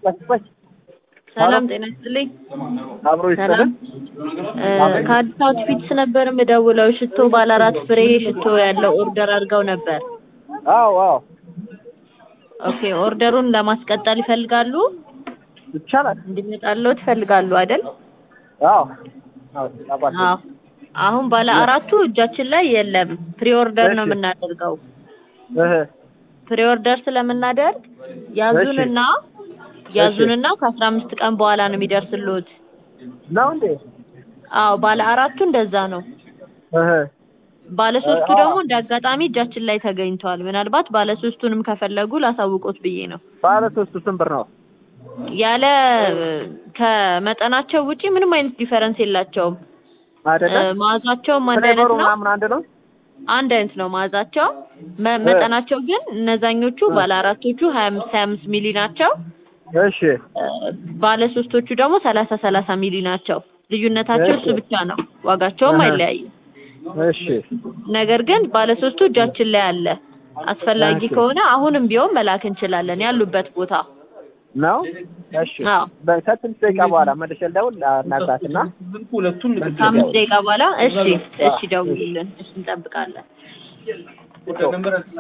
ሰላም ጤና ይስጥልኝ። አብሮ ይሰራል። ከአዲስ አውትፊትስ ነበር የምደውለው። ሽቶ ባለ 4 ፍሬ ሽቶ ያለው ኦርደር አድርገው ነበር። አዎ። ኦኬ ኦርደሩን ለማስቀጠል ይፈልጋሉ? ይቻላል። እንዲመጣለው ይፈልጋሉ አይደል? አዎ። አሁን ባለ 4ቱ እጃችን ላይ የለም። ፕሪ ኦርደር ነው የምናደርገው። ፕሪ ኦርደር ስለምናደርግ ያዙንና ከ15 ቀን በኋላ ነው የሚደርስልዎት። ነው እንዴ? አዎ ባለ 4ቱ እንደዛ ነው። ባለ 3ቱ ደግሞ እንዳጋጣሚ እጃችን ላይ ተገኝቷል። ምናልባት ባለ 3ቱንም ከፈለጉ ላሳውቆት ብዬ ነው። ባለ 3ቱ ስንት ብር ነው? ያለ ከመጠናቸው ውጪ ምንም አይነት ዲፈረንስ የላቸውም። አይደለ? ማዛቸውም አንድ አይነት ነው። አንድ ነው። አንድ አይነት ነው ማዛቸው። መጠናቸው ግን እነዛኞቹ ባለ 4ቶቹ 25 ሚሊ ናቸው። እሺ ባለ 3ቶቹ ደግሞ 30 ሚሊ ናቸው። ልዩነታቸው እሱ ብቻ ነው። ዋጋቸውም አይለያይም። እሺ ነገር ግን ባለ 3ቱ እጃችን ላይ አለ። አስፈላጊ ከሆነ አሁንም ቢሆን መላክ እንችላለን ያሉበት ቦታ ነው። እሺ በሰጥንት ደቂቃ በኋላ መልሼ ልደውል እናዛትና ሁለቱም 5 ደቂቃ በኋላ እሺ ደውሉልን። እሺ እንጠብቃለን።